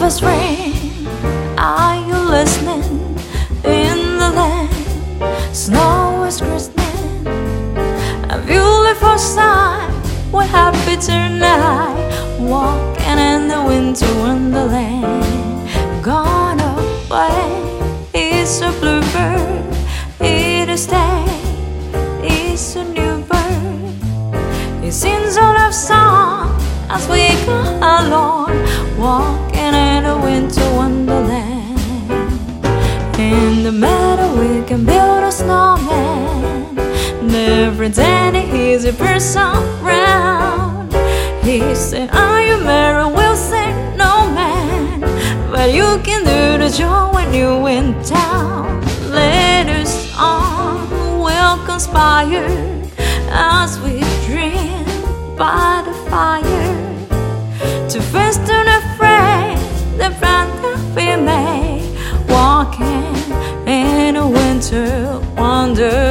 first rain, are you listening? In the land, snow is glistening. A beautiful sight, we're happy tonight, walking in the winter wonderland. Gone away is a bluebird, it is day, it's a new bird. It sings a love song as we go along, walking in a winter wonderland. In the meadow we can build a snowman, and every day he's a person round. He said, are you married? We'll say no man, but you can do the job when you're in town. Let us on, we'll conspire as we dream by the fire, to face unafraid the plan that we made, walking in a winter wonderland.